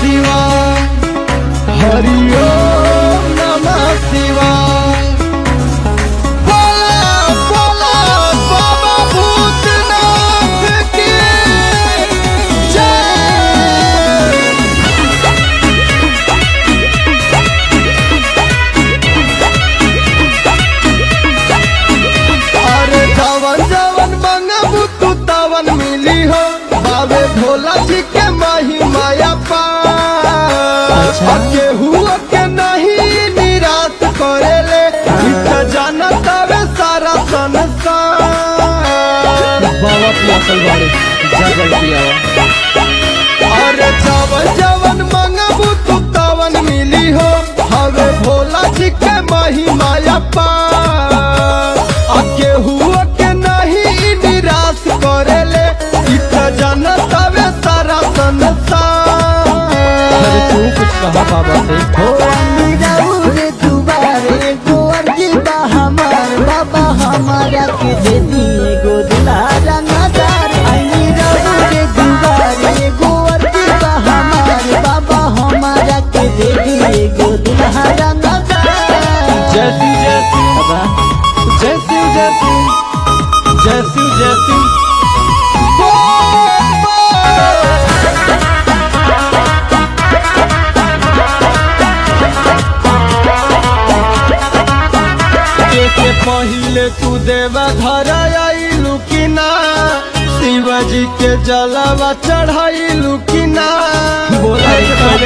शिवाय, हरि ओम नमः शिवाय। बोला बोला बाबा भूतनाथ की जय। अरे जवन जवन मंगबू तू तवन मिली हो, बाबे भोला जी के महिमा पार। केहू के नहीं निराश करेले, जानत हवे सारा संसार। बाबा पियासल बाड़े जगल पियावा। अरे जवन जवन मंगबू तू तवन मिली हो, हवे भोला जी के महिमा पार। केहू के नहीं निराश करेले, जानत हवे सारा संसार। अरे तू कुछ कहा बाबा से हो रे दुबारे गोवर्जी बा हमार बाबा हमारा के दे दिए गो दुलारा नजार। आई रे दुबारे गोवर्जी बा हमार बाबा हमारा के दे दिए गो दुलारा नजार। जैसी जैसी जैसी जैसी जैसी जैसी के पहिले तू देवा घर आइलू कि ना, शिवाजी के जलवा चढ़ाइलू कि ना। बोला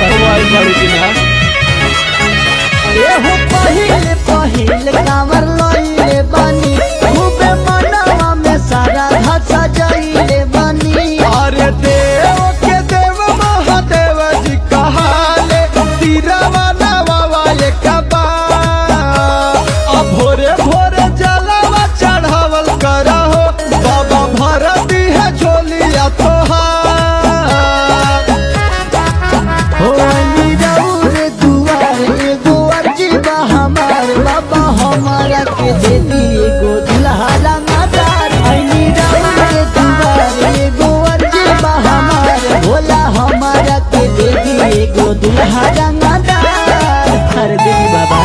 हो पहिले पहिले कांवर लइले बानी, खूबे मनवा में सारा धसा जाइले बानी। अरे देव के देव महादेव जी कहाले, तीरवा नवा एक बार। अब भोरे भोरे जलवा चढ़ावल करहो, बाबा भरती है झोलिया तोहार। हो रे दुआरे गोवर्जी बा हमार बाबा हमारा के दे दिए गो दुल्हारा नजार। आई रे दुआरे गोवर्जी बा हमार भोला हमारा के दे दिए गो दुल्हारा नजार। हर देवी बाबा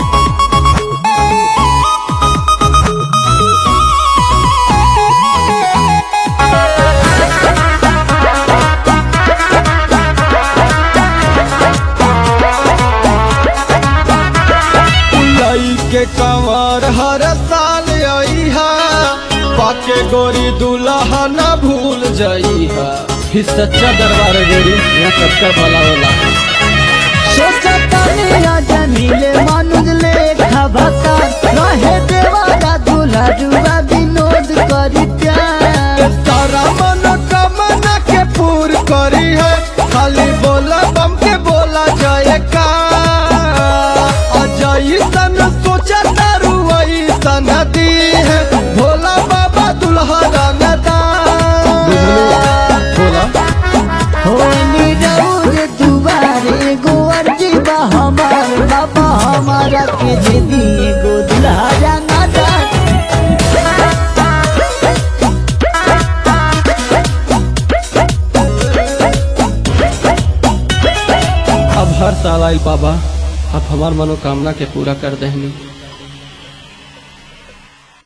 के कंवर हर साल अइहा, पाके गोरी दुल्हा न भूल जइहा। फिर सच्चा दरबार गोरी यहाँ सबका भला होला। सोचतानिया जमीले मनुज लेखा भक्ता, रहे देवारा दूल्हा जुआ विनोद करी प्यार। सारा मनोकामना के पूर करी है, खाली बोला बम के बोला जयकार। अजय सन सोचा तारू ऐसन दी है, भोला बाबा दुल्हा रंगदार। बोला हो रे दुआरे गोवर्जी बा हमार बाबा हमारा के दे दिए गो दुल्हारा नजार। अब हर साल आई बाबा, अब हमार मनोकामना के पूरा कर देंगे।